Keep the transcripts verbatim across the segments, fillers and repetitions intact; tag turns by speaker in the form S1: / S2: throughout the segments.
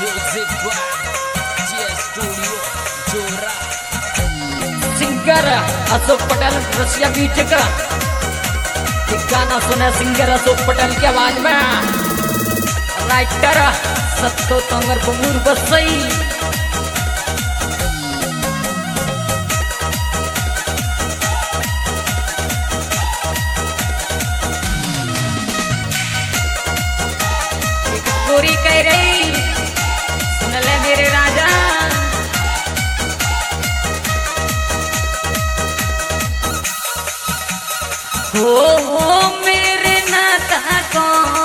S1: Singer Ashok Patel रसिया बीच का गाना सुने सिंगर अशोक पटेल की आवाज में। राइटर सत्तो तंगर बमूर बसई। गोरी कह रही सुन ले मेरे राजा। हो हो मेरे नाता को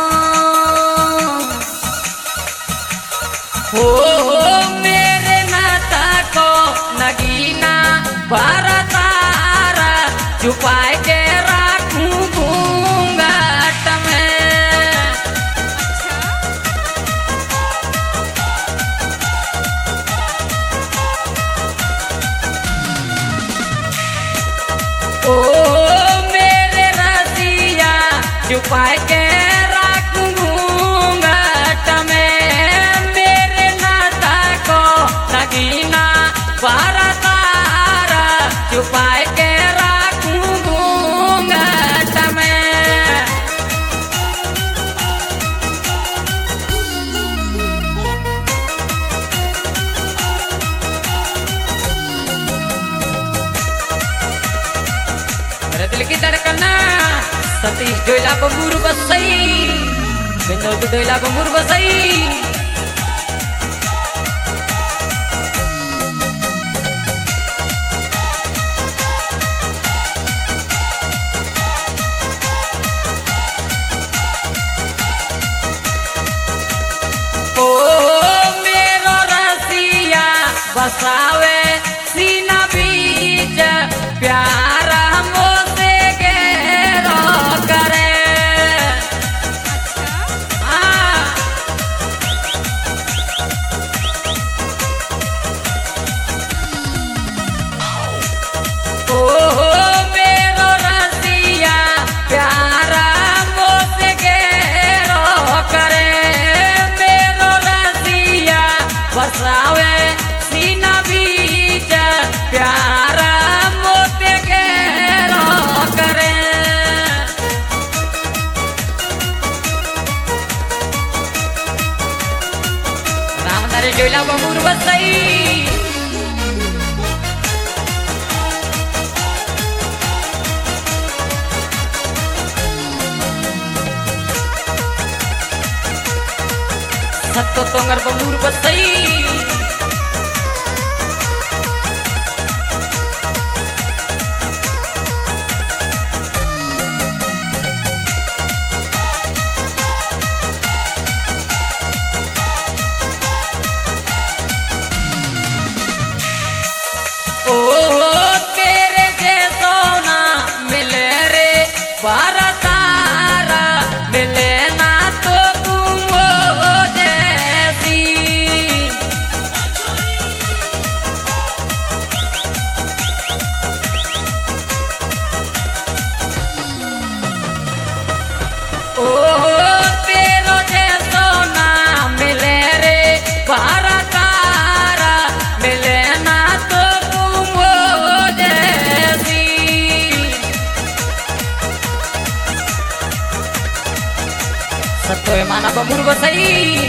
S1: हो हो मेरे नाता को नगीना बारा तारा छुपाए के राखूं घूंघट में। ओ मेरे रसिया छुपाए के राखूं घूंघट में। मेरे नाता को नगीना बारा तारा छुपाए के राखूं घूंघट में। मेरे दिल की धड़कना सतीश डोला बमूर बसई। विनोद डोला बमूर बसई। ओ मेरो रसिया बसावे सीना बीच प्यारा मोसे घेरो करे। हाँ। ओ मेरो रसिया प्यारा मोसे घेरो करे। मेरो रसिया बसावे सीना बीच प्यारा मोते घेरो करे। रामदारी डोला बमूर बसई। सत्तो तोंगर बमूर बसई। ओ तेरे जैसो ना मिले रे बारा तारा मिले ना तो तुम हो जैसी। ओ तेरो जैसो ना मिले रे बारा तारा मिले ना तो तुम हो जैसी। सत्तो माना बमूर बसई।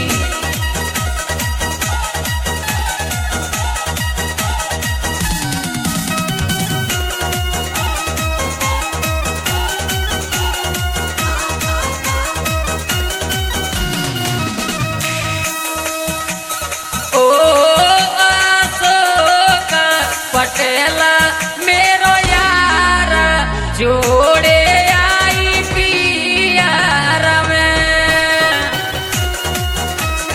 S1: ओ अशोक पटेल मेरो यार जोड़े आई पियार में।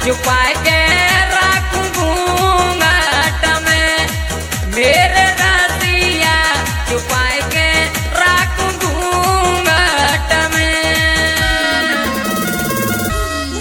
S1: छुपाए